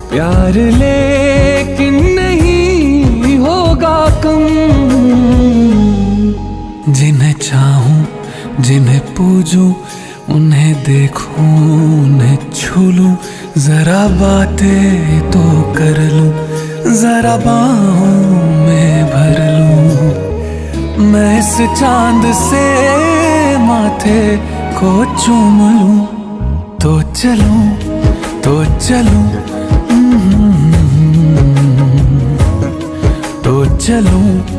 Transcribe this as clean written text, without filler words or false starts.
प्यार लेकिन नहीं होगा कम। जिन्हें चाहूं, जिन्हें पूजूं, उन्हें देखूं, उन्हें छू लूं, जरा बातें तो कर लूं, जरा बाहों में भर लूं। मैं इस चांद से माथे को चूम लूं, तो चलूं, तो चलूं, तो चलूं।